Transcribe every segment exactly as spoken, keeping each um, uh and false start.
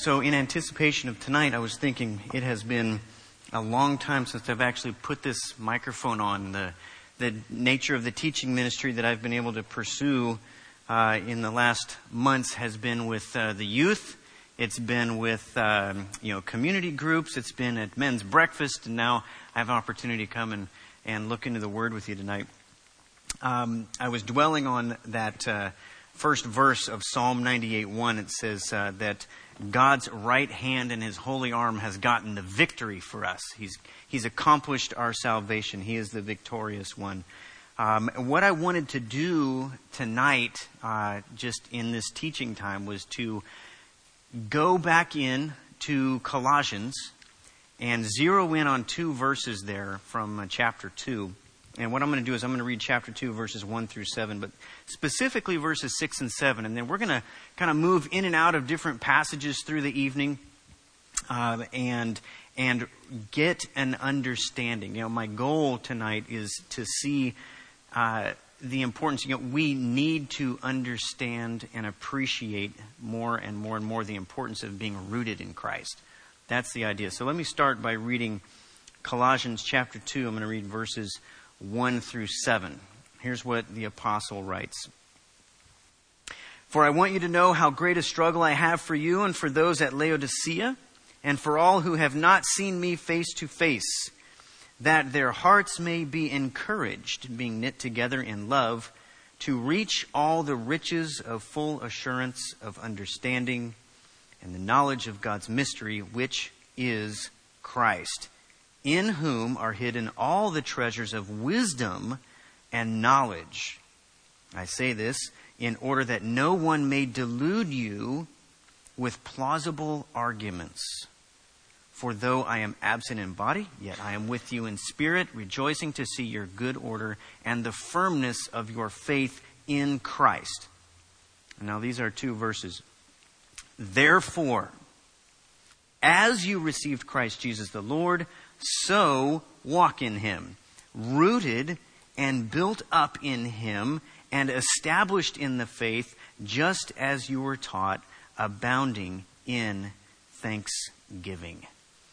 So in anticipation of tonight, I was thinking it has been a long time since I've actually put this microphone on. The, the nature of the teaching ministry that I've been able to pursue uh, in the last months has been with uh, the youth. It's been with um, you know community groups. It's been at men's breakfast. And now I have an opportunity to come and, and look into the Word with you tonight. Um, I was dwelling on that uh, first verse of Psalm ninety-eight one. It says uh, that God's right hand and His holy arm has gotten the victory for us. He's He's accomplished our salvation. He is the victorious one. Um, what I wanted to do tonight, uh, just in this teaching time, was to go back in to Colossians and zero in on two verses there from uh, chapter two. And what I'm going to do is I'm going to read chapter two, verses one through seven, but specifically verses six and seven. And then we're going to kind of move in and out of different passages through the evening uh, and and get an understanding. You know, my goal tonight is to see uh, the importance. You know, we need to understand and appreciate more and more and more the importance of being rooted in Christ. That's the idea. So let me start by reading Colossians chapter two. I'm going to read verses one through seven. Here's what the apostle writes. For I want you to know how great a struggle I have for you and for those at Laodicea, and for all who have not seen me face to face, that their hearts may be encouraged, being knit together in love, to reach all the riches of full assurance of understanding and the knowledge of God's mystery, which is Christ, in whom are hidden all the treasures of wisdom and knowledge. I say this in order that no one may delude you with plausible arguments. For though I am absent in body, yet I am with you in spirit, rejoicing to see your good order and the firmness of your faith in Christ. Now these are two verses. Therefore, as you received Christ Jesus the Lord, so walk in Him, rooted and built up in Him, and established in the faith, just as you were taught, abounding in thanksgiving.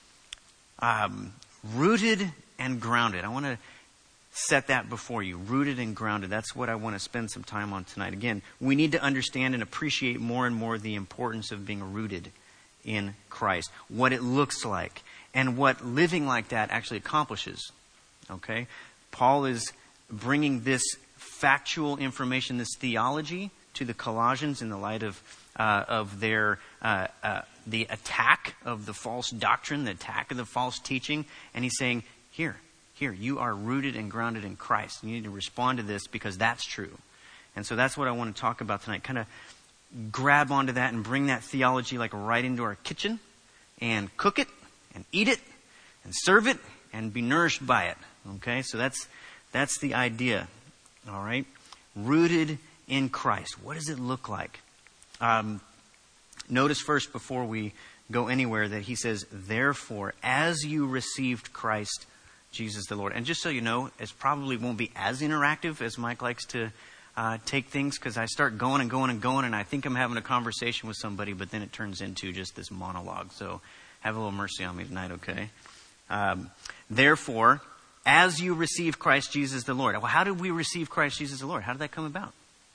Um, rooted and grounded. I want to set that before you. Rooted and grounded. That's what I want to spend some time on tonight. Again, we need to understand and appreciate more and more the importance of being rooted in Christ. What it looks like. And what living like that actually accomplishes. Okay? Paul is bringing this factual information, this theology, to the Colossians in the light of uh, of their uh, uh, the attack of the false doctrine, the attack of the false teaching. And he's saying, here, here, you are rooted and grounded in Christ. You need to respond to this because that's true. And so that's what I want to talk about tonight. Kind of grab onto that and bring that theology like right into our kitchen and cook it and eat it and serve it and be nourished by it. Okay, so that's that's the idea. All right, rooted in Christ. What does it look like? Um, notice first before we go anywhere that he says, therefore, as you received Christ Jesus the Lord. And just so you know, it probably won't be as interactive as Mike likes to uh, take things, because I start going and going and going and I think I'm having a conversation with somebody, but then it turns into just this monologue. So have a little mercy on me tonight, okay? Um, therefore, as you receive Christ Jesus the Lord. Well, how did we receive Christ Jesus the Lord? How did that come about?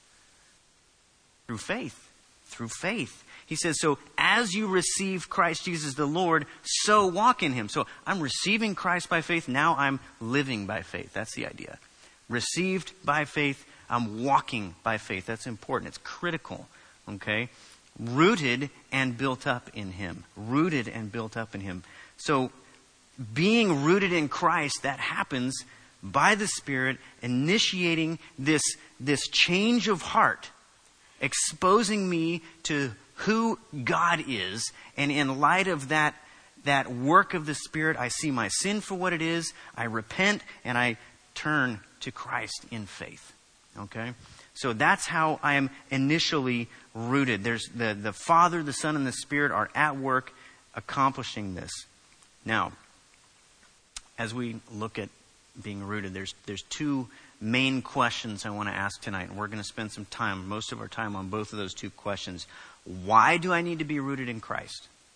Through faith. Through faith. He says, so as you receive Christ Jesus the Lord, so walk in Him. So I'm receiving Christ by faith. Now I'm living by faith. That's the idea. Received by faith. I'm walking by faith. That's important. It's critical. Okay? Rooted and built up in Him. Rooted and built up in Him. So being rooted in Christ, that happens by the Spirit, initiating this, this change of heart, exposing me to who God is. And in light of that, that work of the Spirit, I see my sin for what it is. I repent and I turn to Christ in faith. Okay? So that's how I am initially rooted. There's the, the Father, the Son, and the Spirit are at work accomplishing this. Now, as we look at being rooted, there's there's two main questions I want to ask tonight. And we're going to spend some time, most of our time, on both of those two questions. Why do I need to be rooted in Christ?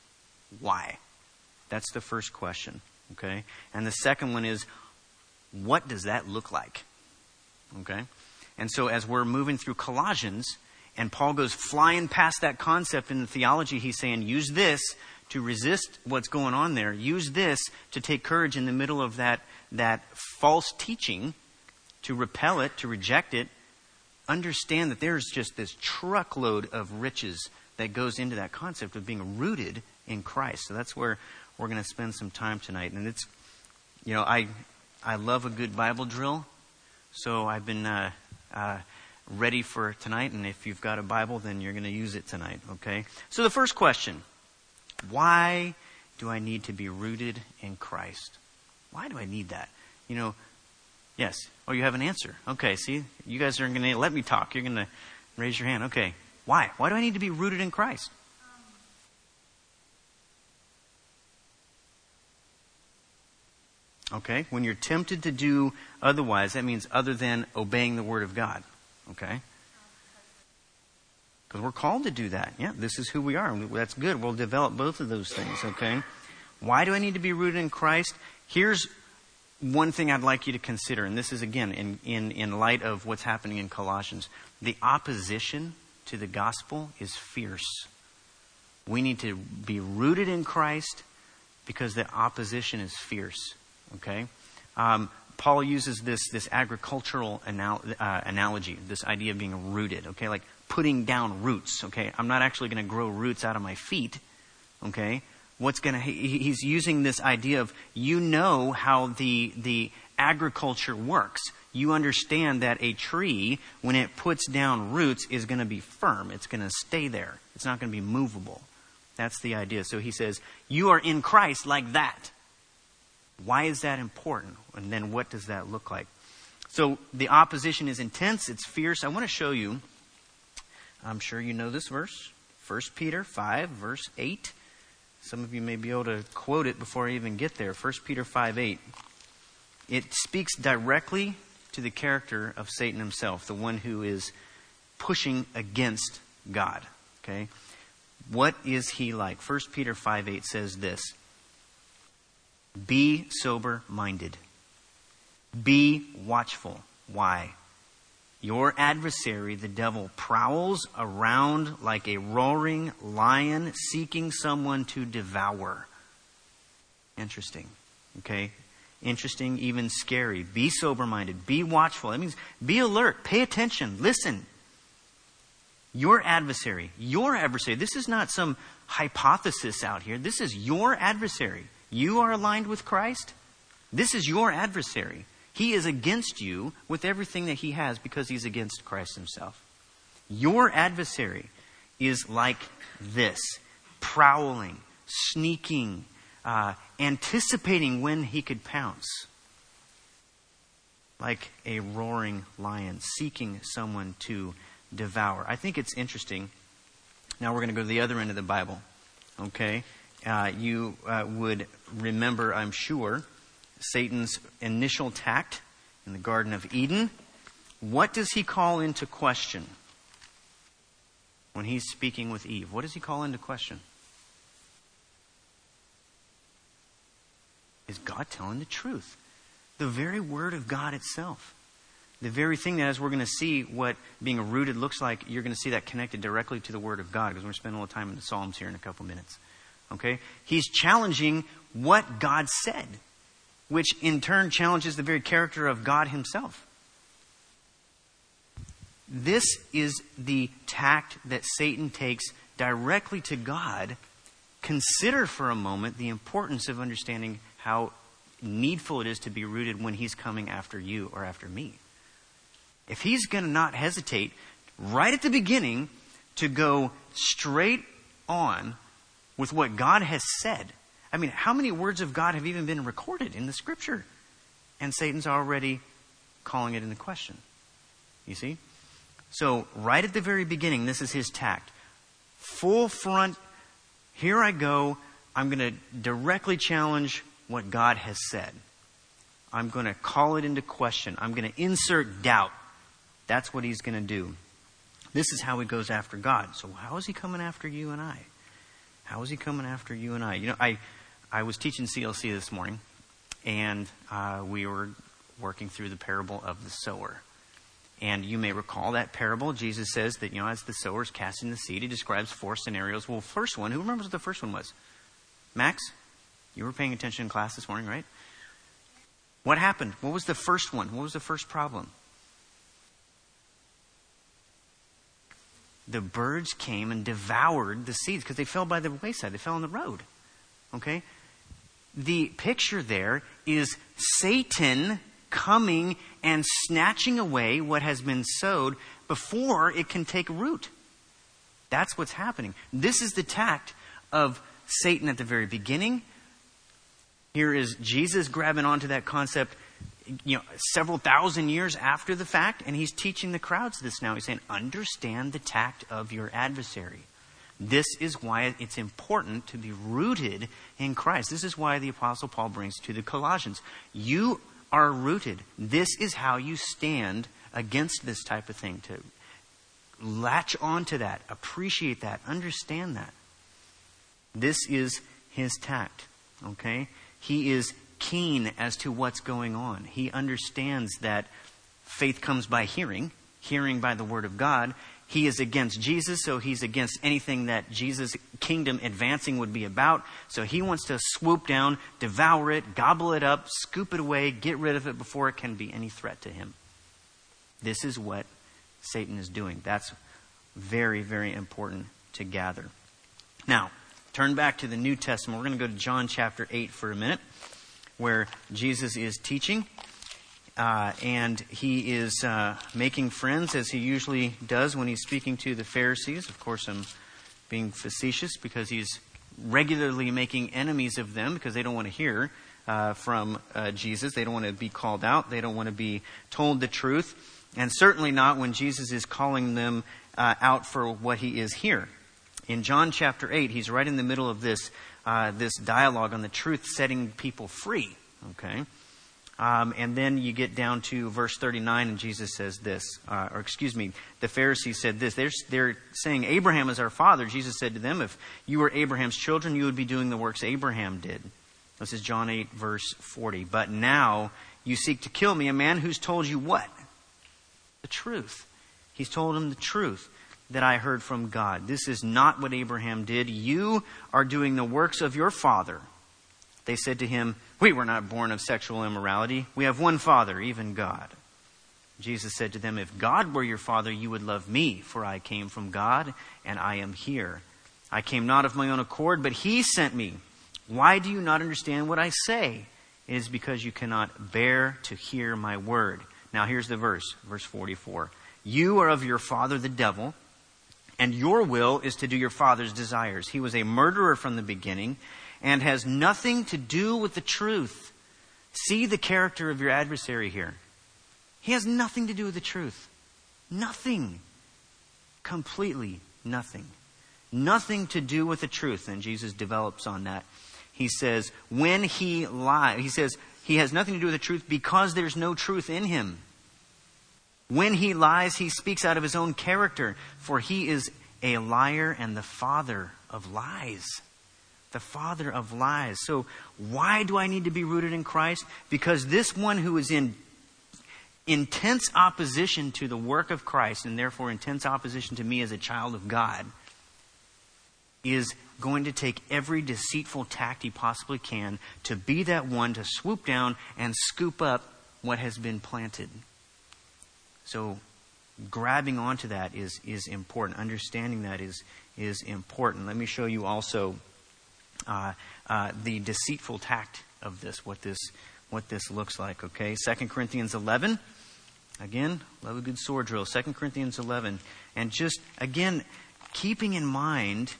why? That's the first question, okay? And the second one is, what does that look like? Okay? And so as we're moving through Colossians, and Paul goes flying past that concept in the theology, he's saying, use this to resist what's going on there. Use this to take courage in the middle of that, that false teaching, to repel it, to reject it. Understand that there's just this truckload of riches that goes into that concept of being rooted in Christ. So that's where we're going to spend some time tonight. And it's, you know, I I love a good Bible drill. So I've been uh, uh, ready for tonight. And if you've got a Bible, then you're going to use it tonight, okay? So the first question, why do I need to be rooted in Christ? Why do I need that? You know, yes. Oh, you have an answer. Okay, see, you guys aren't going to let me talk. You're going to raise your hand. Okay, why? Why do I need to be rooted in Christ? Okay, when you're tempted to do otherwise, that means other than obeying the Word of God. Okay? Because we're called to do that. Yeah, this is who we are. That's good. We'll develop both of those things, okay? Why do I need to be rooted in Christ? Here's one thing I'd like you to consider, and this is, again, in, in, in light of what's happening in Colossians. The opposition to the gospel is fierce. We need to be rooted in Christ because the opposition is fierce. Okay, um, Paul uses this this agricultural anal- uh, analogy, this idea of being rooted. Okay, like putting down roots. Okay, I'm not actually going to grow roots out of my feet. Okay, what's going to? He, he's using this idea of, you know how the the agriculture works. You understand that a tree, when it puts down roots, is going to be firm. It's going to stay there. It's not going to be movable. That's the idea. So he says, you are in Christ like that. Why is that important? And then what does that look like? So the opposition is intense. It's fierce. I want to show you. I'm sure you know this verse. First Peter five, verse eight. Some of you may be able to quote it before I even get there. First Peter five, eight. It speaks directly to the character of Satan himself, the one who is pushing against God. Okay? What is he like? First Peter five, eight says this. Be sober-minded. Be watchful. Why? Your adversary, the devil, prowls around like a roaring lion seeking someone to devour. Interesting. Okay? Interesting, even scary. Be sober-minded. Be watchful. That means be alert. Pay attention. Listen. Your adversary. Your adversary. This is not some hypothesis out here. This is your adversary. You are aligned with Christ. This is your adversary. He is against you with everything that he has because he's against Christ himself. Your adversary is like this, prowling, sneaking, uh, anticipating when he could pounce. Like a roaring lion, seeking someone to devour. I think it's interesting. Now we're going to go to the other end of the Bible. Okay? Uh, you uh, would remember, I'm sure, Satan's initial tact in the Garden of Eden. What does he call into question when he's speaking with Eve? What does he call into question? Is God telling the truth? The very word of God itself. The very thing that, as we're going to see what being rooted looks like, you're going to see that connected directly to the word of God, because we're going to spend a little time in the Psalms here in a couple minutes. Okay? He's challenging what God said, which in turn challenges the very character of God himself. This is the tact that Satan takes directly to God. Consider for a moment the importance of understanding how needful it is to be rooted when he's coming after you or after me. If he's going to not hesitate right at the beginning to go straight on with what God has said. I mean, how many words of God have even been recorded in the Scripture? And Satan's already calling it into question. You see? So, right at the very beginning, this is his tact. Full front, here I go. I'm going to directly challenge what God has said. I'm going to call it into question. I'm going to insert doubt. That's what he's going to do. This is how he goes after God. So how is he coming after you and I? How is he coming after you and I? You know, I, I was teaching C L C this morning, and uh, we were working through the parable of the sower. And you may recall that parable. Jesus says that, you know, as the sower is casting the seed, he describes four scenarios. Well, first one, who remembers what the first one was? Max? You were paying attention in class this morning, right? What happened? What was the first one? What was the first problem? The birds came and devoured the seeds because they fell by the wayside. They fell on the road. Okay? The picture there is Satan coming and snatching away what has been sowed before it can take root. That's what's happening. This is the tact of Satan at the very beginning. Here is Jesus grabbing onto that concept, you know, several thousand years after the fact, and he's teaching the crowds this now. He's saying, understand the tact of your adversary. This is why it's important to be rooted in Christ. This is why the Apostle Paul brings to the Colossians. You are rooted. This is how you stand against this type of thing. To latch onto that, appreciate that, understand that. This is his tact. Okay? He is keen as to what's going on. He understands that faith comes by hearing, hearing by the word of God. He is against Jesus, so he's against anything that Jesus' kingdom advancing would be about. So he wants to swoop down, devour it, gobble it up, scoop it away, get rid of it before it can be any threat to him. This is what Satan is doing. That's very, very important to gather. Now, turn back to the New Testament. We're going to go to John chapter eight for a minute, where Jesus is teaching. Uh, and he is uh, making friends, as he usually does when he's speaking to the Pharisees. Of course, I'm being facetious because he's regularly making enemies of them because they don't want to hear uh, from uh, Jesus. They don't want to be called out. They don't want to be told the truth. And certainly not when Jesus is calling them uh, out for what he is here. In John chapter eight, he's right in the middle of this, uh, this dialogue on the truth setting people free. Okay? Um, and then you get down to verse thirty-nine, and Jesus says this, uh, or excuse me, the Pharisees said this. They're, they're saying, Abraham is our father. Jesus said to them, if you were Abraham's children, you would be doing the works Abraham did. This is John eight, verse forty. But now you seek to kill me, a man who's told you what? The truth. He's told him the truth that I heard from God. This is not what Abraham did. You are doing the works of your father. They said to him, we were not born of sexual immorality. We have one Father, even God. Jesus said to them, if God were your Father, you would love me, for I came from God, and I am here. I came not of my own accord, but he sent me. Why do you not understand what I say? It is because you cannot bear to hear my word. Now here's the verse, verse forty-four. You are of your father the devil, and your will is to do your father's desires. He was a murderer from the beginning, and has nothing to do with the truth. See the character of your adversary here. He has nothing to do with the truth. Nothing. Completely nothing. Nothing to do with the truth. And Jesus develops on that. He says, when he lies, he says, he has nothing to do with the truth because there's no truth in him. When he lies, he speaks out of his own character, for he is a liar and the father of lies. The father of lies. So why do I need to be rooted in Christ? Because this one who is in intense opposition to the work of Christ, and therefore intense opposition to me as a child of God, is going to take every deceitful tact he possibly can to be that one to swoop down and scoop up what has been planted. So grabbing onto that is, is important. Understanding that is, is important. Let me show you also Uh, uh, the deceitful tact of this, what this what this looks like, okay? Second Corinthians eleven. Again, love a good sword drill. Second Corinthians eleven. And just, again, keeping in mind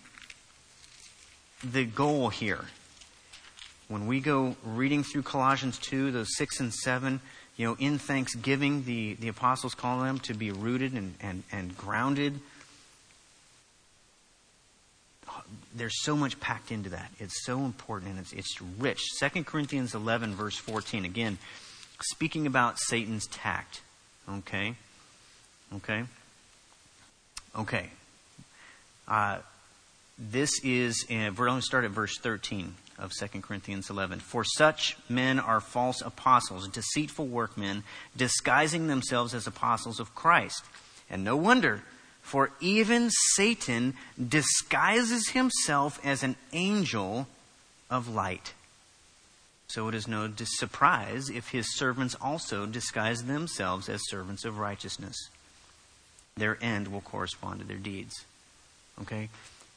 the goal here. When we go reading through Colossians two, those six and seven, you know, in thanksgiving, the, the apostles call them to be rooted and, and, and grounded. There's so much packed into that. It's so important and it's it's rich. Second Corinthians eleven, verse fourteen. Again, speaking about Satan's tact. Okay? Okay? Okay. Uh, this is, uh, we're going to start at verse thirteen of Second Corinthians eleven. For such men are false apostles, deceitful workmen, disguising themselves as apostles of Christ. And no wonder, for even Satan disguises himself as an angel of light. So it is no surprise if his servants also disguise themselves as servants of righteousness. Their end will correspond to their deeds. Okay?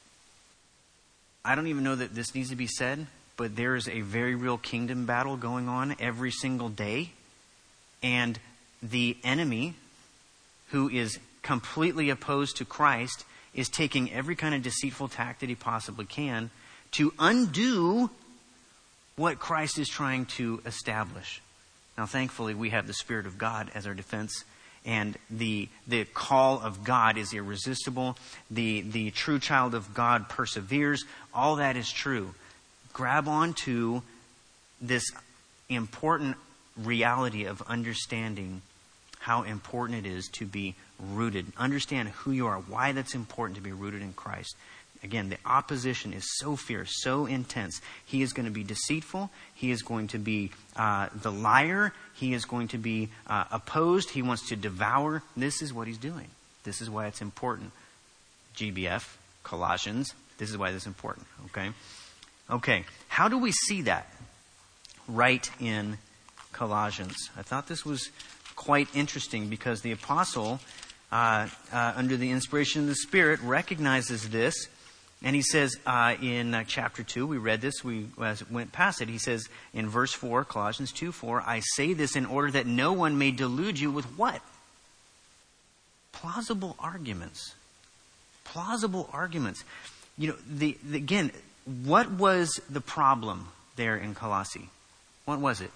I don't even know that this needs to be said, but there is a very real kingdom battle going on every single day. And the enemy, who is completely opposed to Christ, is taking every kind of deceitful tact that he possibly can to undo what Christ is trying to establish. Now, thankfully, we have the Spirit of God as our defense. And the the call of God is irresistible. The, the true child of God perseveres. All that is true. Grab onto this important reality of understanding how important it is to be rooted. Understand who you are, why that's important to be rooted in Christ. Again, the opposition is so fierce, so intense. He is going to be deceitful. He is going to be uh, the liar. He is going to be uh, opposed. He wants to devour. This is what he's doing. This is why it's important. G B F, Colossians, this is why this is important. Okay? Okay, how do we see that right in Colossians? I thought this was quite interesting because the apostle, uh, uh, under the inspiration of the Spirit, recognizes this. And he says uh, in uh, chapter two, we read this, we uh, went past it. He says in verse four, Colossians two four, I say this in order that no one may delude you with what? Plausible arguments. Plausible arguments. You know, the, the again, what was the problem there in Colossae? What was it?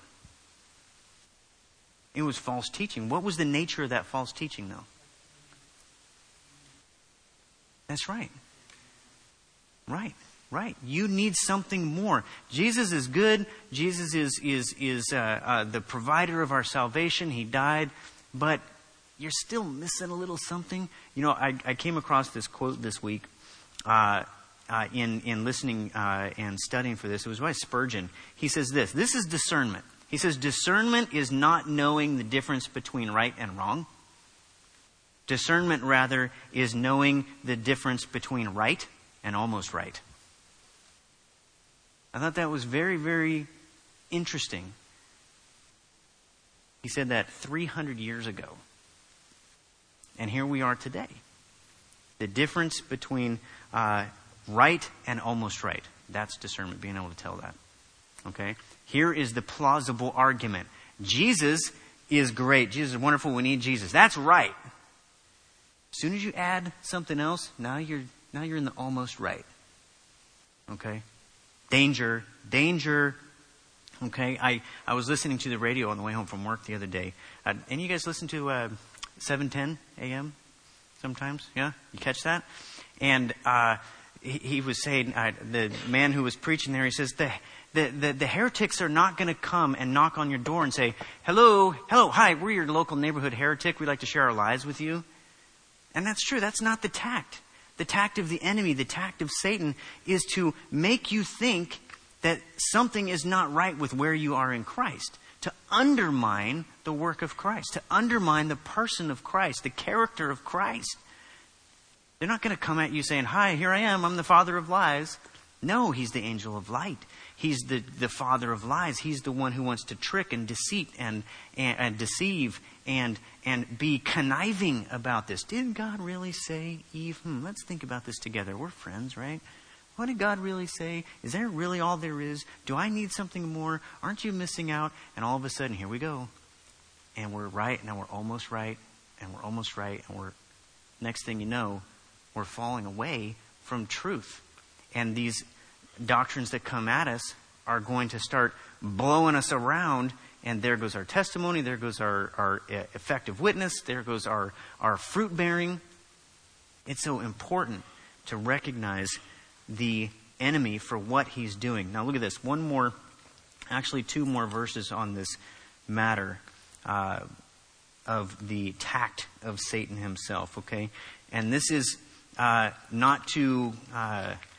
It was false teaching. What was the nature of that false teaching, though? That's right. Right, right. You need something more. Jesus is good. Jesus is is is uh, uh, the provider of our salvation. He died, but you're still missing a little something. You know, I, I came across this quote this week uh, uh, in in listening uh, and studying for this. It was by Spurgeon. He says this. This is discernment. He says discernment is not knowing the difference between right and wrong. Discernment, rather, is knowing the difference between right and almost right. I thought that was very, very interesting. He said that three hundred years ago. And here we are today. The difference between uh, right and almost right. That's discernment, being able to tell that. Okay? Here is the plausible argument. Jesus is great. Jesus is wonderful. We need Jesus. That's right. As soon as you add something else, now you're Now you're in the almost right. Okay? Danger. Danger. Okay? I, I was listening to the radio on the way home from work the other day. Uh, and you guys listen to uh, seven ten a.m. sometimes? Yeah? You catch that? And uh, he, he was saying, uh, the man who was preaching there, he says, the, the, the, the heretics are not going to come and knock on your door and say, hello, hello, hi, we're your local neighborhood heretic. We'd like to share our lives with you. And that's true. That's not the tact. The tact of the enemy, the tact of Satan, is to make you think that something is not right with where you are in Christ. To undermine the work of Christ. To undermine the person of Christ, the character of Christ. They're not going to come at you saying, hi, here I am, I'm the father of lies. No, he's the angel of light. He's the, the father of lies. He's the one who wants to trick and deceit and, and, and deceive and and be conniving about this. Did God really say, Eve? Hmm, let's think about this together. We're friends, right? What did God really say? Is there really all there is? Do I need something more? Aren't you missing out? And all of a sudden, here we go. And we're right, and we're almost right, and we're almost right, and we're, next thing you know, we're falling away from truth. And these doctrines that come at us are going to start blowing us around, and there goes our testimony, there goes our, our effective witness, there goes our, our fruit bearing. It's so important to recognize the enemy for what he's doing. Now look at this. One more, actually two more verses on this matter uh, of the tact of Satan himself, okay? And this is uh, not to... Uh,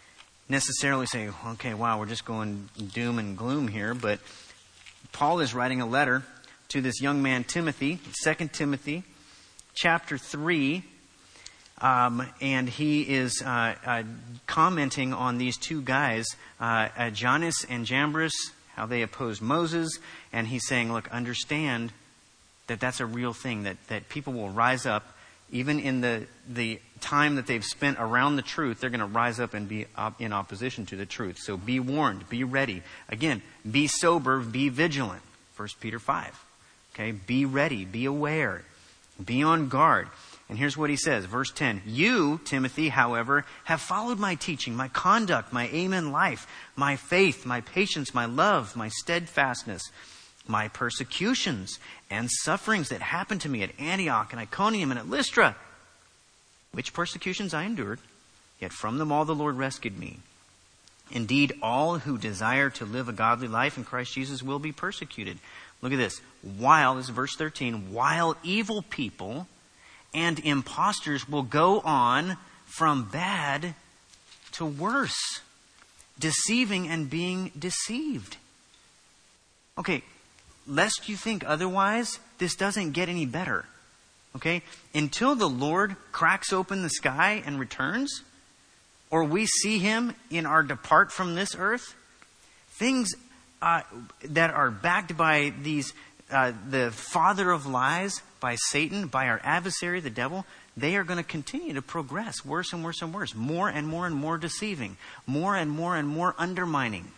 necessarily say, okay, wow, we're just going doom and gloom here. But Paul is writing a letter to this young man, Timothy, Second Timothy, chapter three. Um, and he is uh, uh, commenting on these two guys, uh, uh, Jannes and Jambres, how they opposed Moses. And he's saying, look, understand that that's a real thing, that, that people will rise up, even in the, the time that they've spent around the truth, they're going to rise up and be op- in opposition to the truth. So be warned, be ready. Again, be sober, be vigilant. First Peter five. Okay, be ready, be aware, be on guard. And here's what he says, verse ten. You, Timothy, however, have followed my teaching, my conduct, my aim in life, my faith, my patience, my love, my steadfastness, my persecutions and sufferings that happened to me at Antioch and Iconium and at Lystra, which persecutions I endured, yet from them all the Lord rescued me. Indeed, all who desire to live a godly life in Christ Jesus will be persecuted. Look at this. While, this is verse thirteen, while evil people and impostors will go on from bad to worse, deceiving and being deceived. Okay, lest you think otherwise, this doesn't get any better. Okay? Until the Lord cracks open the sky and returns, or we see him in our depart from this earth, things uh, that are backed by these, uh, the father of lies, by Satan, by our adversary, the devil, they are going to continue to progress worse and worse and worse, more and more and more deceiving, more and more and more undermining.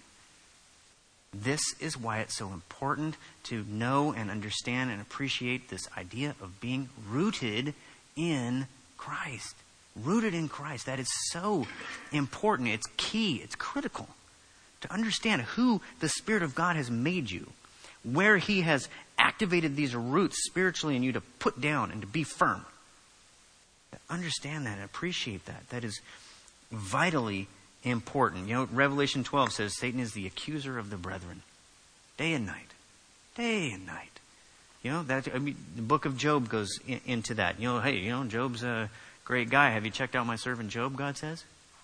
This is why it's so important to know and understand and appreciate this idea of being rooted in Christ. Rooted in Christ. That is so important. It's key. It's critical to understand who the Spirit of God has made you, where he has activated these roots spiritually in you to put down and to be firm. Understand that and appreciate that. That is vitally important. You know, Revelation twelve says Satan is the accuser of the brethren. Day and night. Day and night. You know, that, I mean, the book of Job goes in, into that. You know, hey, you know, Job's a great guy. Have you checked out my servant Job, God says?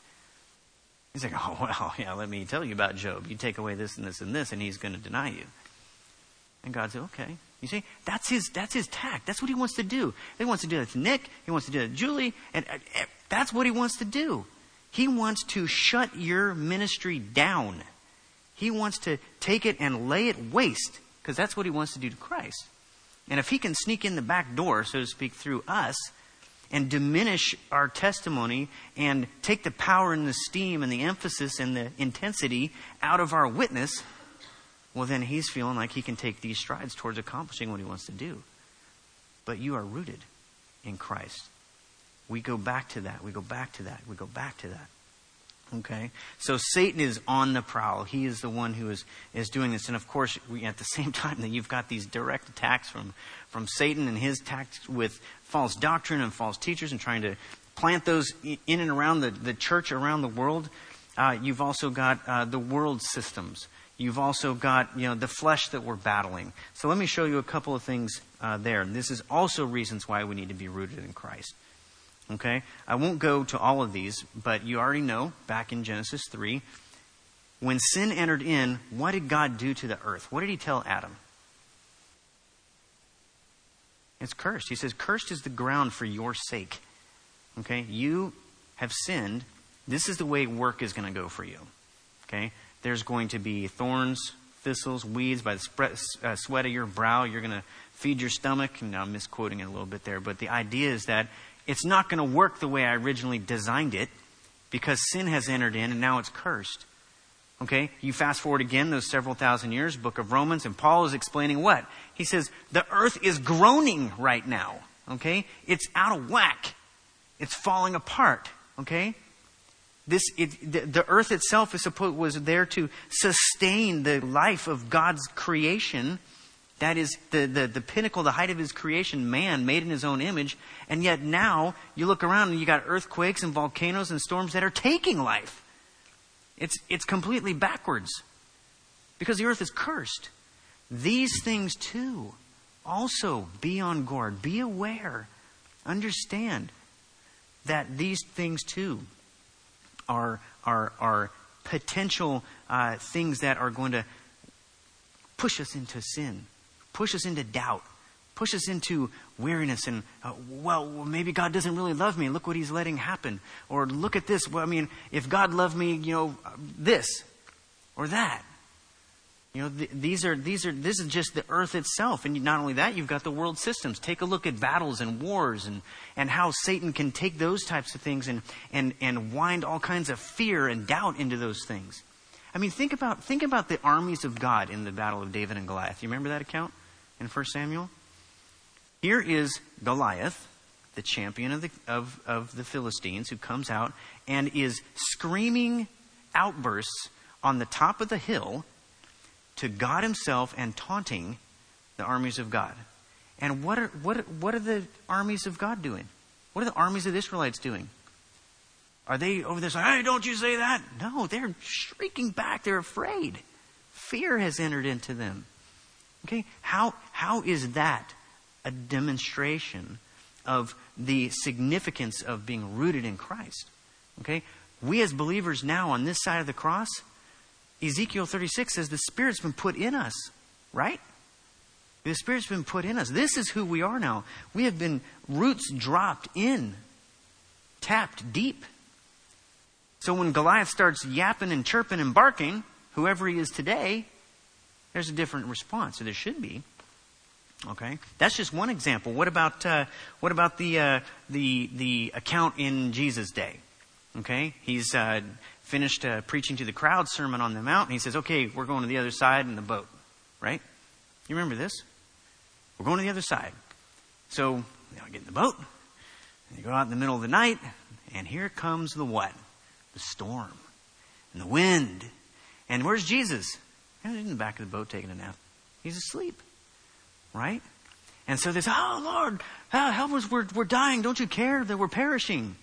He's like, oh, well, yeah, let me tell you about Job. You take away this and this and this, and he's going to deny you. And God said, okay. You see, that's his that's his tact. That's what he wants to do. He wants to do that to Nick. He wants to do that to Julie. And uh, that's what he wants to do. He wants to shut your ministry down. He wants to take it and lay it waste, because that's what he wants to do to Christ. And if he can sneak in the back door, so to speak, through us, and diminish our testimony and take the power and the steam and the emphasis and the intensity out of our witness, well, then he's feeling like he can take these strides towards accomplishing what he wants to do. But you are rooted in Christ. We go back to that. We go back to that. We go back to that. Okay? So Satan is on the prowl. He is the one who is, is doing this. And of course, we, at the same time that you've got these direct attacks from, from Satan and his attacks with false doctrine and false teachers and trying to plant those in and around the, the church around the world, uh, you've also got uh, the world systems. You've also got, you know, the flesh that we're battling. So let me show you a couple of things uh, there. And this is also reasons why we need to be rooted in Christ. Okay? I won't go to all of these, but you already know, back in Genesis three, when sin entered in, what did God do to the earth? What did he tell Adam? It's cursed. He says, cursed is the ground for your sake. Okay? You have sinned. This is the way work is going to go for you. Okay? There's going to be thorns, thistles, weeds by the spread, uh, sweat of your brow. You're going to feed your stomach. And I'm misquoting it a little bit there. But the idea is that it's not going to work the way I originally designed it, because sin has entered in and now it's cursed. Okay? You fast forward again those several thousand years, book of Romans, and Paul is explaining what? He says, the earth is groaning right now. Okay? It's out of whack. It's falling apart. Okay? This, it, the, the earth itself is supposed, was there to sustain the life of God's creation. That is the, the, the pinnacle, the height of his creation, man made in his own image. And yet now you look around and you got earthquakes and volcanoes and storms that are taking life. It's, it's completely backwards because the earth is cursed. These things too, also be on guard, be aware, understand that these things too are are are potential uh, things that are going to push us into sin, push us into doubt, push us into weariness and, uh, well, maybe God doesn't really love me. Look what he's letting happen. Or look at this. Well, I mean, if God loved me, you know, this or that. You know, th- these are, these are, this is just the earth itself. And not only that, you've got the world systems. Take a look at battles and wars and, and how Satan can take those types of things and, and, and wind all kinds of fear and doubt into those things. I mean, think about, think about the armies of God in the battle of David and Goliath. You remember that account in First Samuel? Here is Goliath, the champion of the, of, of the Philistines, who comes out and is screaming outbursts on the top of the hill to God himself and taunting the armies of God. And what are, what, what are the armies of God doing? What are the armies of the Israelites doing? Are they over there saying, hey, don't you say that? No, they're shrieking back. They're afraid. Fear has entered into them. Okay, how how is that a demonstration of the significance of being rooted in Christ? Okay, we as believers now on this side of the cross, Ezekiel thirty-six says the Spirit's been put in us, right? The Spirit's been put in us. This is who we are now. We have been roots dropped in, tapped deep. So when Goliath starts yapping and chirping and barking, whoever he is today, there's a different response. So there should be. Okay, that's just one example. What about uh, what about the uh, the the account in Jesus' day? Okay, he's uh, finished uh, preaching to the crowd, Sermon on the Mount, and he says, "Okay, we're going to the other side in the boat." Right? You remember this? We're going to the other side. So you know, get in the boat. And you go out in the middle of the night, and here comes the what? The storm and the wind. And where's Jesus? He's in the back of the boat taking a nap. He's asleep. Right? And so they say, oh, Lord, help us. We're, we're dying. Don't you care that we're perishing?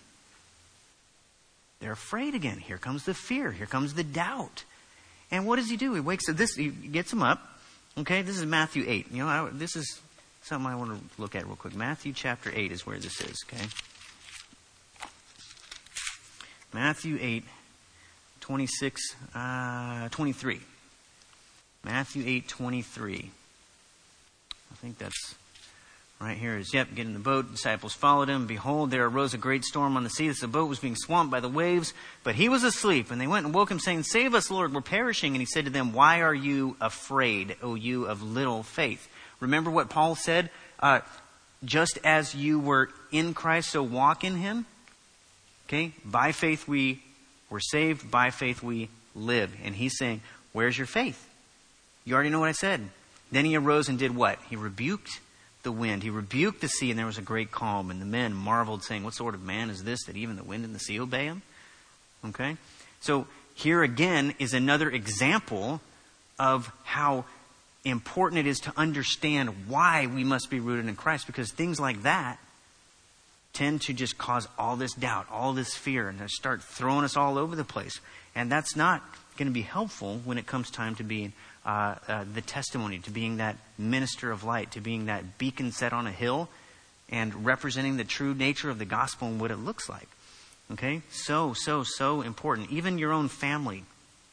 They're afraid again. Here comes the fear. Here comes the doubt. And what does he do? He wakes up. This, he gets them up. Okay, this is Matthew eight. You know, I, this is something I want to look at real quick. Matthew chapter eight is where this is, okay? Matthew eight, twenty-six, uh, twenty-three. Matthew eight, twenty-three. I think that's right here. Is yep, get in the boat. Disciples followed him. Behold, there arose a great storm on the sea. The boat was being swamped by the waves, but he was asleep. And they went and woke him, saying, Save us, Lord, we're perishing. And he said to them, Why are you afraid, O you of little faith? Remember what Paul said? Uh, just as you were in Christ, so walk in him. Okay? By faith we were saved. By faith we live. And he's saying, where's your faith? You already know what I said. Then he arose and did what? He rebuked the wind. He rebuked the sea, and there was a great calm. And the men marveled, saying, What sort of man is this, that even the wind and the sea obey him? Okay? So here again is another example of how important it is to understand why we must be rooted in Christ. Because things like that tend to just cause all this doubt, all this fear, and they start throwing us all over the place. And that's not going to be helpful when it comes time to be Uh, uh, the testimony, to being that minister of light, to being that beacon set on a hill and representing the true nature of the gospel and what it looks like. Okay? So, so, so important. Even your own family,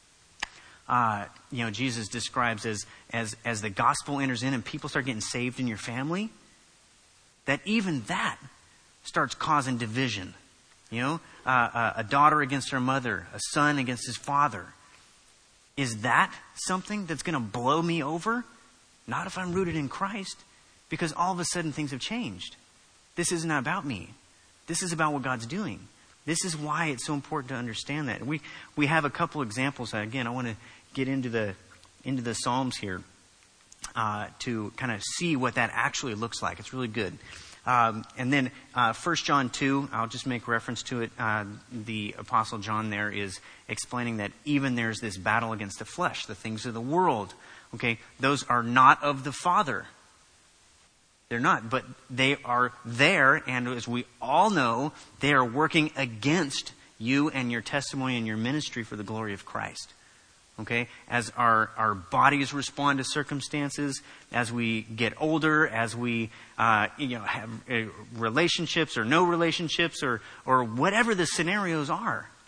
uh, you know, Jesus describes as, as, as the gospel enters in and people start getting saved in your family, that even that starts causing division. You know, uh, uh, a daughter against her mother, a son against his father. Is that something that's going to blow me over? Not if I'm rooted in Christ, because all of a sudden things have changed. This isn't about me. This is about what God's doing. This is why it's so important to understand that. We we have a couple examples. Again, I want to get into the into the Psalms here uh, to kind of see what that actually looks like. It's really good. Um, and then uh, First John two, I'll just make reference to it. Uh, the Apostle John there is explaining that even there's this battle against the flesh, the things of the world. Okay, those are not of the Father. They're not, but they are there, and as we all know, they are working against you and your testimony and your ministry for the glory of Christ. Okay, as our, our bodies respond to circumstances, as we get older, as we uh, you know have uh, relationships or no relationships or or whatever the scenarios are,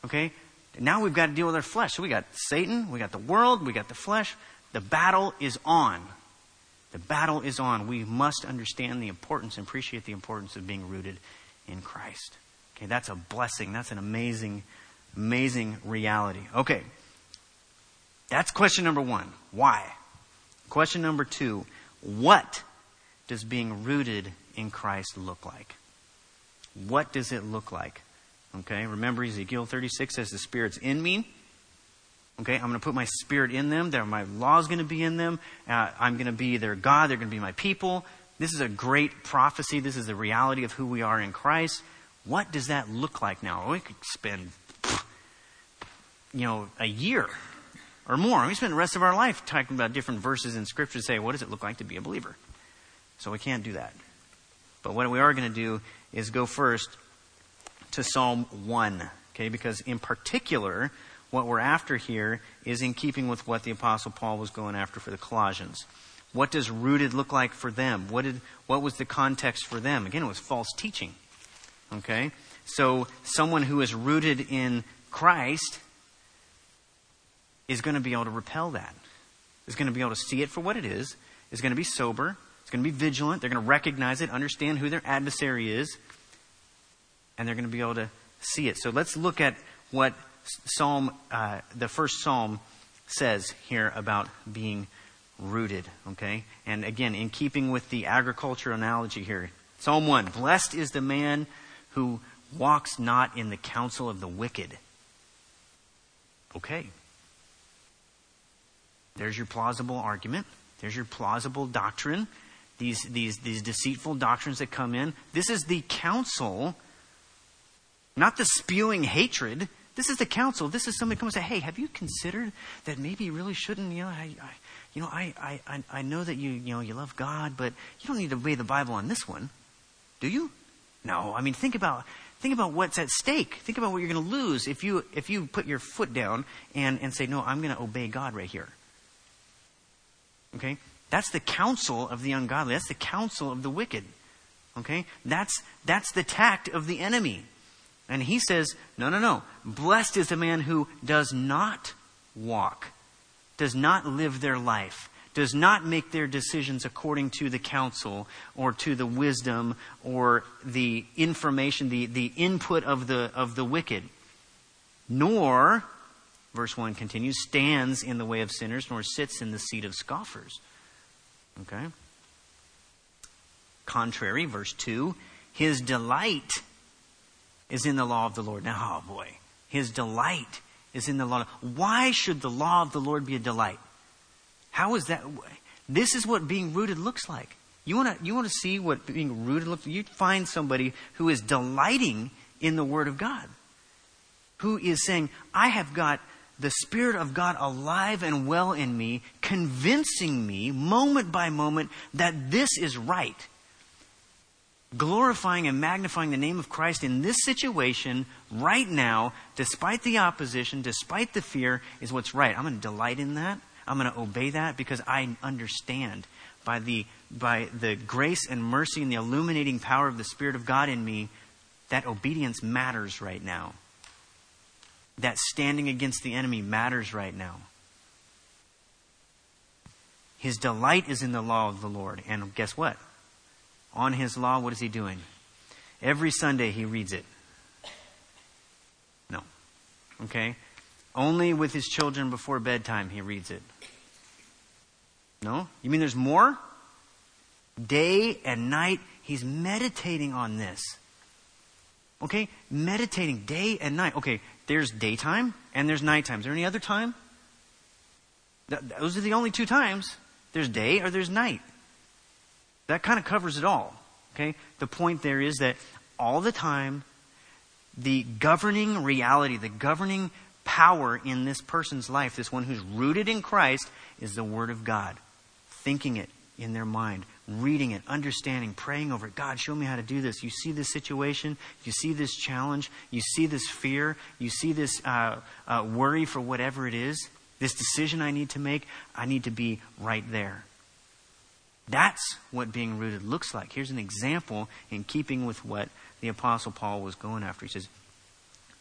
Okay? Now we've got to deal with our flesh. So we got Satan, we got the world, we got the flesh. The battle is on. The battle is on. We must understand the importance and appreciate the importance of being rooted in Christ. Okay, that's a blessing. That's an amazing, amazing reality. Okay. That's question number one. Why? Question number two. What does being rooted in Christ look like? What does it look like? Okay, remember Ezekiel thirty-six says the Spirit's in me. Okay, I'm going to put my Spirit in them. There, my law is going to be in them. Uh, I'm going to be their God. They're going to be my people. This is a great prophecy. This is the reality of who we are in Christ. What does that look like now? We could spend, you know, a year or more. We spend the rest of our life talking about different verses in Scripture to say, what does it look like to be a believer? So we can't do that. But what we are going to do is go first to Psalm one. Okay, because in particular, what we're after here is in keeping with what the Apostle Paul was going after for the Colossians. What does rooted look like for them? What did what was the context for them? Again, it was false teaching. Okay? So someone who is rooted in Christ is going to be able to repel that. Is going to be able to see it for what it is. Is going to be sober. Is going to be vigilant. They're going to recognize it, understand who their adversary is. And they're going to be able to see it. So let's look at what Psalm, uh, the first Psalm says here about being rooted, okay? And again, in keeping with the agriculture analogy here, Psalm one, blessed is the man who walks not in the counsel of the wicked. Okay. There's your plausible argument. There's your plausible doctrine. These, these, these deceitful doctrines that come in. This is the counsel, not the spewing hatred. This is the counsel. This is somebody come and say, hey, have you considered that maybe you really shouldn't, you know, I, I you know, I, I, I know that you, you know, you love God, but you don't need to obey the Bible on this one. Do you? No. I mean, think about, think about what's at stake. Think about what you're going to lose if you, if you put your foot down and, and say, no, I'm going to obey God right here. Okay? That's the counsel of the ungodly. That's the counsel of the wicked. Okay? That's, that's the tact of the enemy. And he says, no, no, no. Blessed is the man who does not walk, does not live their life, does not make their decisions according to the counsel or to the wisdom or the information, the, the input of the, of the wicked. Nor, verse one continues, stands in the way of sinners, nor sits in the seat of scoffers. Okay? Contrary, verse two, his delight is in the law of the Lord. Now, oh boy, his delight is in the law. Why should the law of the Lord be a delight? How is that? This is what being rooted looks like. You want to you want to see what being rooted looks like? You find somebody who is delighting in the Word of God, who is saying, I have got the Spirit of God alive and well in me, convincing me moment by moment that this is right. Glorifying and magnifying the name of Christ in this situation right now, despite the opposition, despite the fear, is what's right. I'm going to delight in that. I'm going to obey that because I understand by the by the grace and mercy and the illuminating power of the Spirit of God in me that obedience matters right now. That standing against the enemy matters right now. His delight is in the law of the Lord. And guess what? On his law, what is he doing? Every Sunday he reads it. No. Okay? Only with his children before bedtime he reads it. No? You mean there's more? Day and night he's meditating on this. Okay? Meditating day and night. Okay, there's daytime and there's nighttime. Is there any other time? Th- those are the only two times. There's day or there's night. That kind of covers it all. Okay? The point there is that all the time, the governing reality, the governing power in this person's life, this one who's rooted in Christ, is the Word of God. Thinking it in their mind, reading it, understanding, praying over it. God, show me how to do this. You see this situation, you see this challenge, you see this fear, you see this uh, uh, worry for whatever it is, this decision I need to make, I need to be right there. That's what being rooted looks like. Here's an example in keeping with what the Apostle Paul was going after. He says,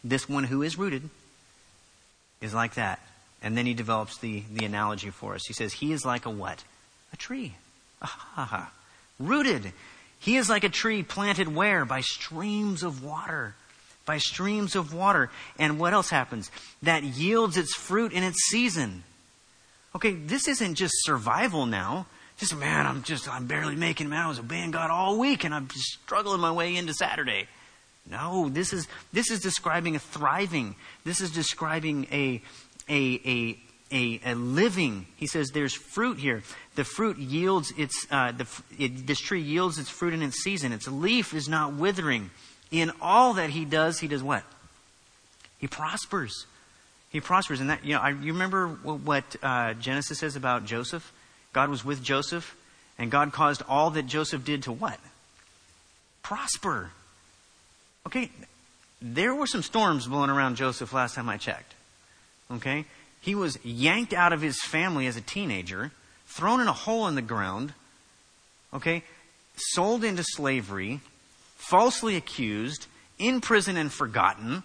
This one who is rooted is like that. And then he develops the, the analogy for us. He says, he is like a what? A tree. Ah, rooted. He is like a tree planted where? By streams of water. By streams of water. And what else happens? That yields its fruit in its season. Okay, this isn't just survival now. Just, man, I'm just, I'm barely making it. Man, I was obeying God all week and I'm just struggling my way into Saturday. No, this is, this is describing a thriving. This is describing a, a, a, a, a living. He says there's fruit here. The fruit yields its, uh, the, it, this tree yields its fruit in its season. Its leaf is not withering. In all that he does, he does what? He prospers. He prospers. And that, you know, I, you remember what uh, Genesis says about Joseph? God was with Joseph, and God caused all that Joseph did to what? Prosper. Okay, there were some storms blowing around Joseph last time I checked. Okay, he was yanked out of his family as a teenager, thrown in a hole in the ground, okay, sold into slavery, falsely accused, in prison and forgotten.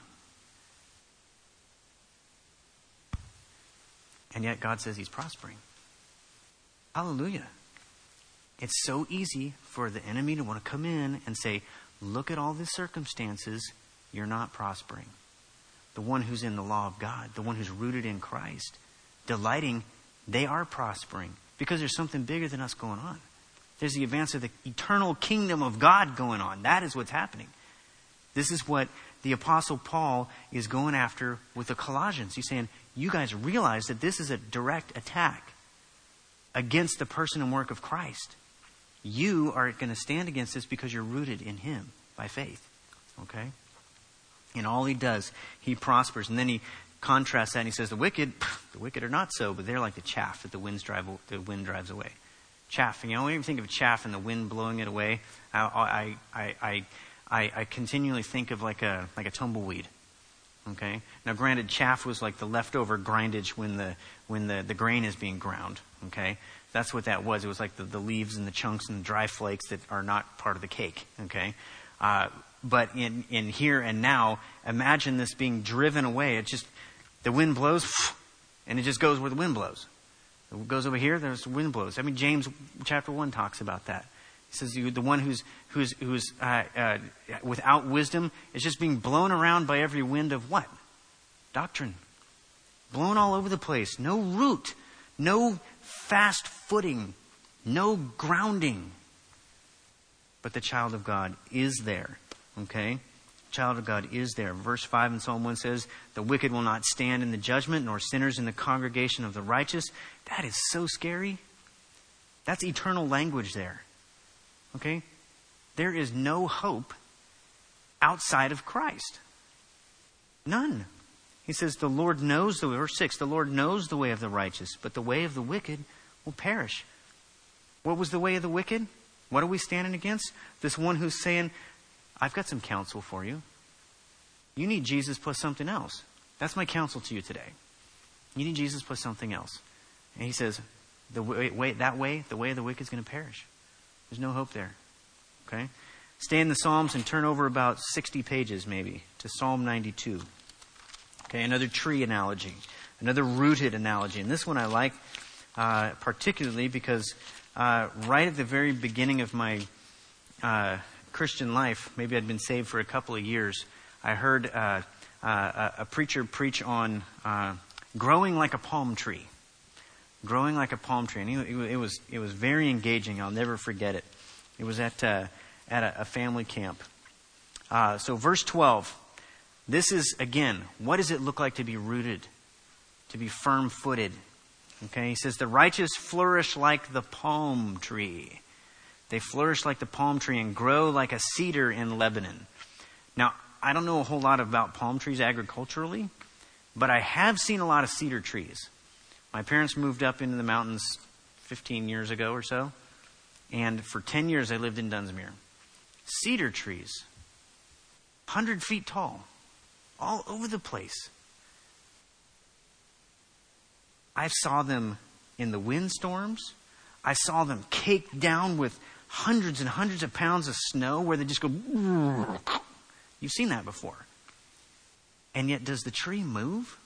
And yet God says he's prospering. Hallelujah. It's so easy for the enemy to want to come in and say, look at all the circumstances, you're not prospering. The one who's in the law of God, the one who's rooted in Christ, delighting, they are prospering because there's something bigger than us going on. There's the advance of the eternal kingdom of God going on. That is what's happening. This is what the Apostle Paul is going after with the Colossians. He's saying, you guys realize that this is a direct attack against the person and work of Christ. You are going to stand against this because you're rooted in him by faith. Okay? And all he does, he prospers. And then he contrasts that and he says, the wicked, the wicked are not so, but they're like the chaff that the winds drive, the wind drives away. Chaff. You know, when you think of chaff and the wind blowing it away, I, I, I, I, I continually think of like a, like a tumbleweed. Okay? Now granted, chaff was like the leftover grindage when the, when the, the grain is being ground. Okay? That's what that was. It was like the, the leaves and the chunks and the dry flakes that are not part of the cake. Okay? Uh, but in, in here and now, imagine this being driven away. It just, the wind blows and it just goes where the wind blows. It goes over here, there's the wind blows. I mean, James chapter one talks about that. He says you, the one who's, who's, who's uh, uh, without wisdom is just being blown around by every wind of what? Doctrine. Blown all over the place. No root. No fast footing. No grounding. But the child of God is there. Okay? Child of God is there. Verse five in Psalm one says, the wicked will not stand in the judgment, nor sinners in the congregation of the righteous. That is so scary. That's eternal language there. Okay? There is no hope outside of Christ. None. He says, the Lord knows the way, verse six, the Lord knows the way of the righteous, but the way of the wicked will perish. What was the way of the wicked? What are we standing against? This one who's saying, I've got some counsel for you. You need Jesus plus something else. That's my counsel to you today. You need Jesus plus something else. And he says, the way, way that way, the way of the wicked is going to perish. There's no hope there. Okay? Stay in the Psalms and turn over about sixty pages maybe to Psalm ninety-two. Okay, another tree analogy. Another rooted analogy. And this one I like uh, particularly because uh, right at the very beginning of my uh, Christian life, maybe I'd been saved for a couple of years, I heard uh, uh, a preacher preach on uh, growing like a palm tree. Growing like a palm tree. And it, it was it was very engaging. I'll never forget it. It was at, uh, at a, a family camp. Uh, so verse twelve. This is, again, what does it look like to be rooted? To be firm-footed? Okay, he says, the righteous flourish like the palm tree. They flourish like the palm tree and grow like a cedar in Lebanon. Now, I don't know a whole lot about palm trees agriculturally, but I have seen a lot of cedar trees. My parents moved up into the mountains fifteen years ago or so, and for ten years I lived in Dunsmuir. Cedar trees, one hundred feet tall, all over the place. I saw them in the windstorms. I saw them caked down with hundreds and hundreds of pounds of snow where they just go... You've seen that before. And yet, does the tree move?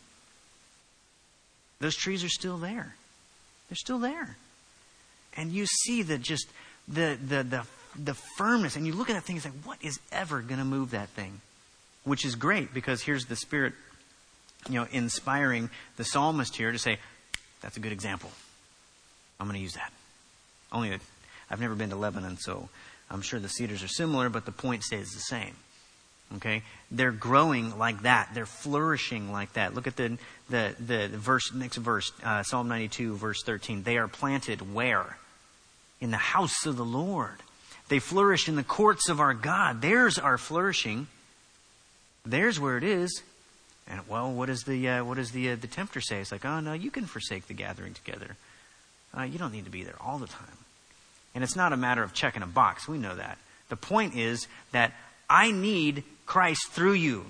Those trees are still there. They're still there. And you see the just the the the the firmness, and you look at that thing and say, what is ever going to move that thing? Which is great, because here's the Spirit, you know, inspiring the psalmist here to say, that's a good example. I'm going to use that. Only that I've never been to Lebanon, so I'm sure the cedars are similar, but the point stays the same. Okay? They're growing like that. They're flourishing like that. Look at the the the verse, next verse, uh, Psalm ninety-two, verse thirteen. They are planted where? In the house of the Lord. They flourish in the courts of our God. There's our flourishing. There's where it is. And well, what does the uh, what does the uh, the tempter say? It's like, oh no, you can forsake the gathering together. Uh, you don't need to be there all the time. And it's not a matter of checking a box. We know that. The point is that I need Christ through you.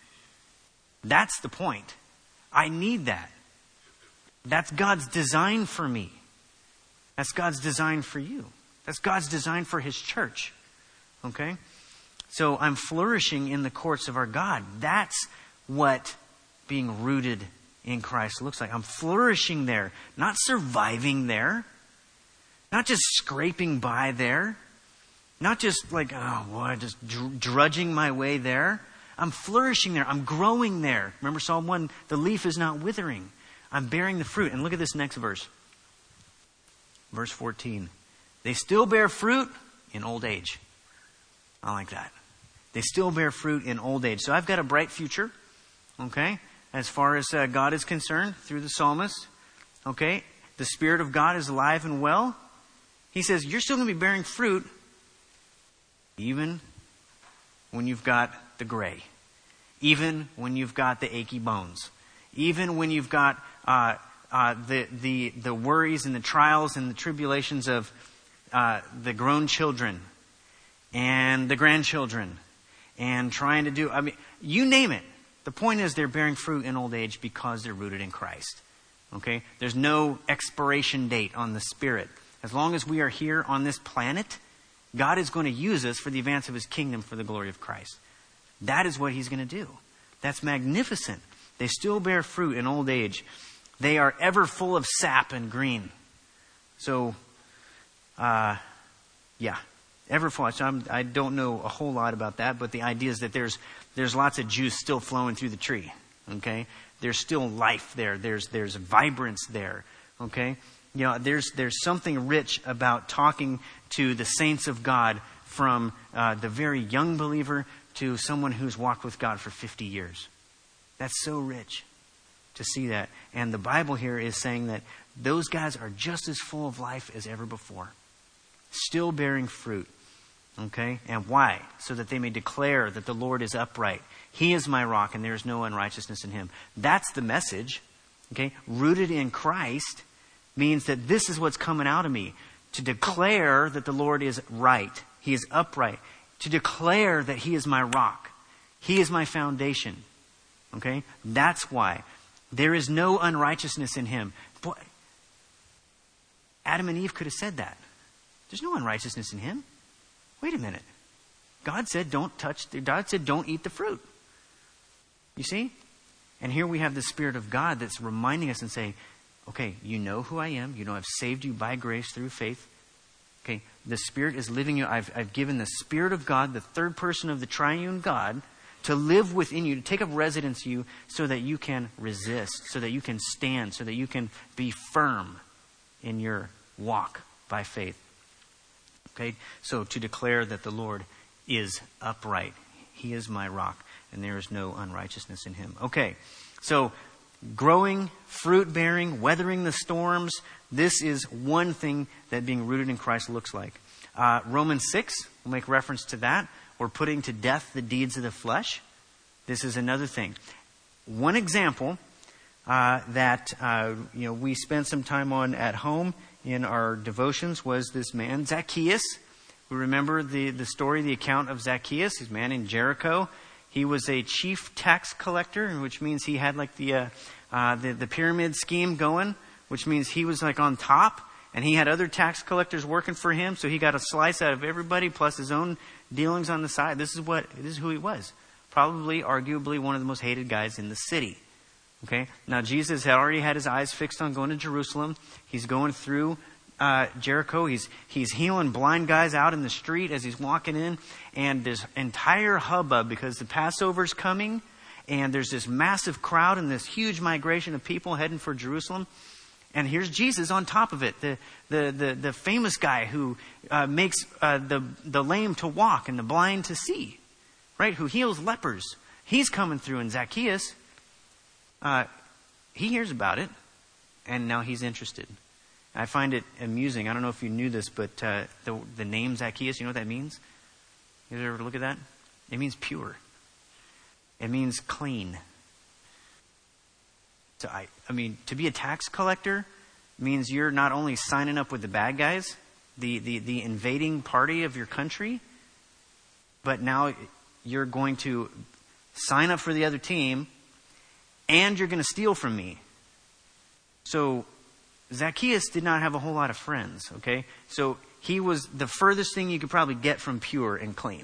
That's the point. I need that. That's God's design for me. That's God's design for you. That's God's design for His church. Okay? So I'm flourishing in the courts of our God. That's what being rooted in Christ looks like. I'm flourishing there, not surviving there, not just scraping by there, not just like, oh boy, just dr- drudging my way there. I'm flourishing there. I'm growing there. Remember Psalm one, the leaf is not withering. I'm bearing the fruit. And look at this next verse. Verse fourteen. They still bear fruit in old age. I like that. They still bear fruit in old age. So I've got a bright future, okay, as far as uh, God is concerned through the psalmist. Okay, the Spirit of God is alive and well. He says, you're still going to be bearing fruit even when you've got the gray. Even when you've got the achy bones. Even when you've got uh, uh, the, the, the worries and the trials and the tribulations of uh, the grown children and the grandchildren and trying to do, I mean, you name it. The point is they're bearing fruit in old age because they're rooted in Christ. Okay? There's no expiration date on the Spirit. As long as we are here on this planet, God is going to use us for the advance of His kingdom for the glory of Christ. That is what He's going to do. That's magnificent. They still bear fruit in old age. They are ever full of sap and green. So, uh, yeah, ever full. So I'm, I don't know a whole lot about that, but the idea is that there's there's lots of juice still flowing through the tree. Okay, there's still life there. There's there's vibrance there. Okay. You know, there's there's something rich about talking to the saints of God, from uh, the very young believer to someone who's walked with God for fifty years. That's so rich to see that. And the Bible here is saying that those guys are just as full of life as ever before. Still bearing fruit. Okay? And why? So that they may declare that the Lord is upright. He is my rock and there is no unrighteousness in Him. That's the message. Okay? Rooted in Christ means that this is what's coming out of me. To declare that the Lord is right. He is upright. To declare that He is my rock. He is my foundation. Okay? That's why. There is no unrighteousness in Him. Boy, Adam and Eve could have said that. There's no unrighteousness in Him. Wait a minute. God said don't touch, God said don't eat the fruit. You see? And here we have the Spirit of God that's reminding us and saying, okay, you know who I am. You know I've saved you by grace through faith. Okay, the Spirit is living you. I've, I've given the Spirit of God, the third person of the triune God, to live within you, to take up residence in you so that you can resist, so that you can stand, so that you can be firm in your walk by faith. Okay, so to declare that the Lord is upright. He is my rock, and there is no unrighteousness in Him. Okay, so growing, fruit-bearing, weathering the storms. This is one thing that being rooted in Christ looks like. Uh, Romans six will make reference to that. We're putting to death the deeds of the flesh. This is another thing. One example uh, that uh, you know we spent some time on at home in our devotions was this man, Zacchaeus. We remember the, the story, the account of Zacchaeus, this man in Jericho. He was a chief tax collector, which means he had like the, uh, uh, the the pyramid scheme going, which means he was like on top, and he had other tax collectors working for him, so he got a slice out of everybody plus his own dealings on the side. This is what this is who he was. probably, arguably, one of the most hated guys in the city. Okay? Now, Jesus had already had his eyes fixed on going to Jerusalem. He's going through uh, Jericho. He's he's healing blind guys out in the street as he's walking in. And this entire hubbub, because the Passover's coming, and there's this massive crowd and this huge migration of people heading for Jerusalem. And here's Jesus on top of it, the the the, the famous guy who uh, makes uh, the the lame to walk and the blind to see, right? Who heals lepers. He's coming through, and Zacchaeus, uh, he hears about it, and now he's interested. I find it amusing. I don't know if you knew this, but uh, the the name Zacchaeus, you know what that means? You ever look at that? It means pure. It means clean. So I, I mean, to be a tax collector means you're not only signing up with the bad guys, the, the, the invading party of your country, but now you're going to sign up for the other team, and you're going to steal from me. So Zacchaeus did not have a whole lot of friends, okay? So he was the furthest thing you could probably get from pure and clean.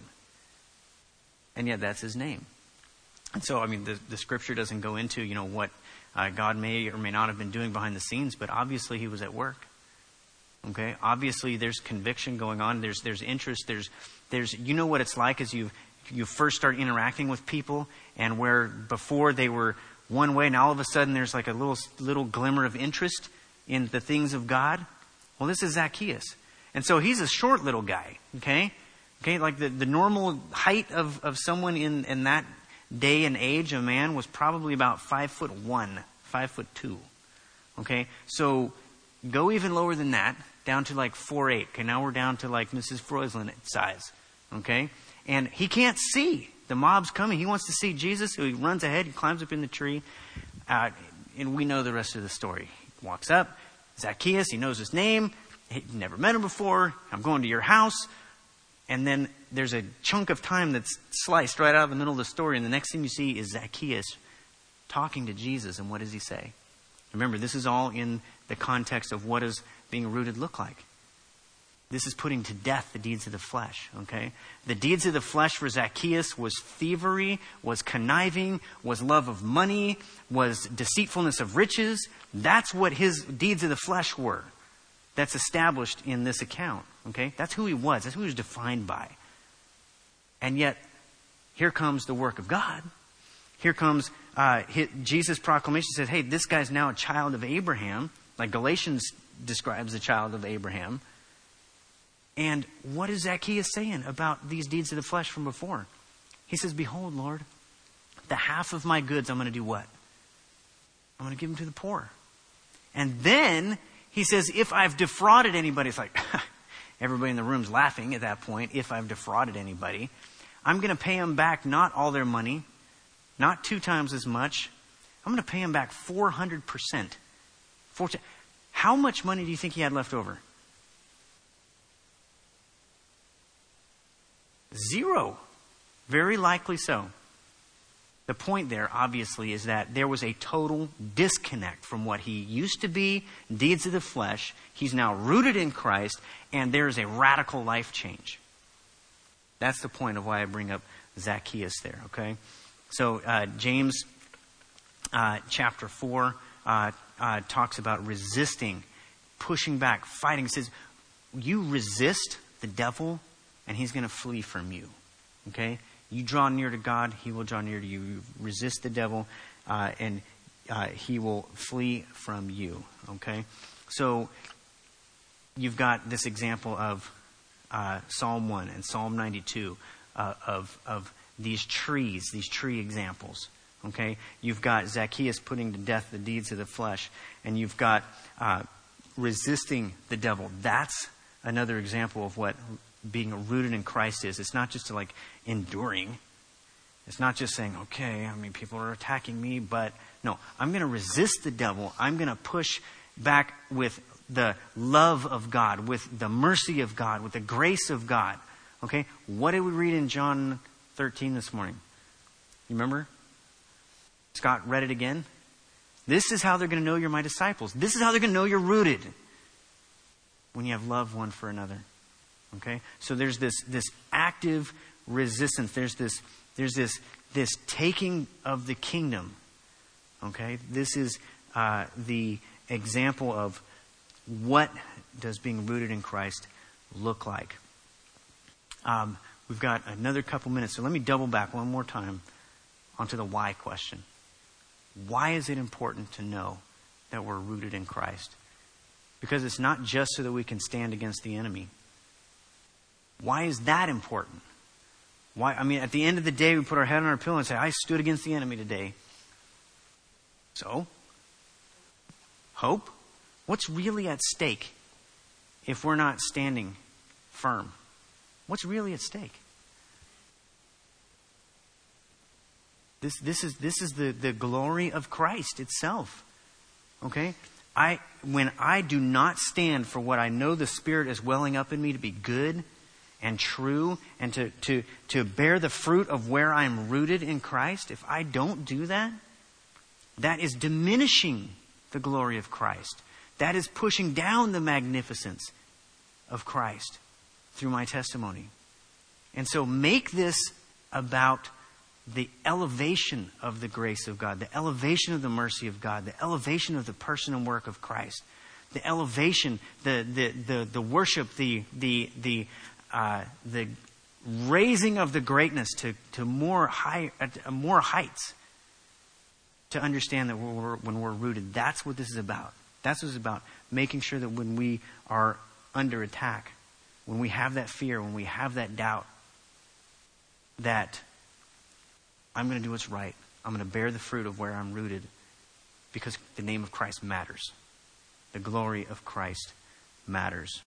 And yet that's his name. And so, I mean, the, the scripture doesn't go into, you know, what uh, God may or may not have been doing behind the scenes, but obviously he was at work. Okay? Obviously there's conviction going on. There's there's interest. There's, there's you know what it's like as you you first start interacting with people, and where before they were one way, now all of a sudden there's like a little little glimmer of interest in the things of God. Well, this is Zacchaeus. And so he's a short little guy, okay? Okay, like the, the normal height of, of someone in, in that day and age, a man was probably about five foot one, five foot two. Okay, so go even lower than that, down to like four eight. Okay, now we're down to like Missus Froislin size. Okay, and he can't see. The mob's coming. He wants to see Jesus, so he runs ahead. He climbs up in the tree, uh, and we know the rest of the story. He walks up, Zacchaeus. He knows his name. He never met him before. I'm going to your house. And then there's a chunk of time that's sliced right out of the middle of the story. And the next thing you see is Zacchaeus talking to Jesus. And what does he say? Remember, this is all in the context of what does being rooted look like. This is putting to death the deeds of the flesh. Okay? The deeds of the flesh for Zacchaeus was thievery, was conniving, was love of money, was deceitfulness of riches. That's what his deeds of the flesh were. That's established in this account. Okay? That's who he was. That's who he was defined by. And yet, here comes the work of God. Here comes uh, his, Jesus' proclamation. Says, hey, this guy's now a child of Abraham. Like Galatians describes the child of Abraham. And what is Zacchaeus saying about these deeds of the flesh from before? He says, behold, Lord, the half of my goods I'm going to do what? I'm going to give them to the poor. And then he says, if I've defrauded anybody, it's like, everybody in the room's laughing at that point. If I've defrauded anybody, I'm going to pay them back not all their money, not two times as much. I'm going to pay them back four hundred percent. How much money do you think he had left over? Zero. Very likely so. The point there, obviously, is that there was a total disconnect from what he used to be, deeds of the flesh. He's now rooted in Christ, and there is a radical life change. That's the point of why I bring up Zacchaeus there, okay? So uh, James uh, chapter four uh, uh, talks about resisting, pushing back, fighting. It says, you resist the devil, and he's going to flee from you, okay? You draw near to God, he will draw near to you. You resist the devil, uh, and uh, he will flee from you. Okay? So, you've got this example of uh, Psalm one and Psalm ninety-two uh, of, of these trees, these tree examples. Okay? You've got Zacchaeus putting to death the deeds of the flesh, and you've got uh, resisting the devil. That's another example of what being rooted in Christ is. It's not just like enduring. It's not just saying, okay, I mean, people are attacking me, but no, I'm going to resist the devil. I'm going to push back with the love of God, with the mercy of God, with the grace of God. Okay? What did we read in John thirteen this morning? You remember? Scott read it again. This is how they're going to know you're my disciples. This is how they're going to know you're rooted. When you have love one for another. Okay? So there's this this active resistance. There's this there's this this taking of the kingdom. Okay, this is uh, the example of what does being rooted in Christ look like. Um, we've got another couple minutes, so let me double back one more time onto the why question. Why is it important to know that we're rooted in Christ? Because it's not just so that we can stand against the enemy. Why is that important? Why? I mean, at the end of the day, we put our head on our pillow and say, I stood against the enemy today. So, hope? What's really at stake if we're not standing firm? What's really at stake? This, this is, this is the, the glory of Christ itself. Okay? I, when I do not stand for what I know the Spirit is welling up in me to be good and true and to, to, to bear the fruit of where I'm rooted in Christ, if I don't do that, that is diminishing the glory of Christ. That is pushing down the magnificence of Christ through my testimony. And so make this about the elevation of the grace of God, the elevation of the mercy of God, the elevation of the person and work of Christ, the elevation, the the the, the worship, the the the uh, the raising of the greatness to to more high uh, more heights. To understand that we're, when we're rooted, that's what this is about. That's what it's about. Making sure that when we are under attack, when we have that fear, when we have that doubt, that I'm going to do what's right. I'm going to bear the fruit of where I'm rooted because the name of Christ matters. The glory of Christ matters.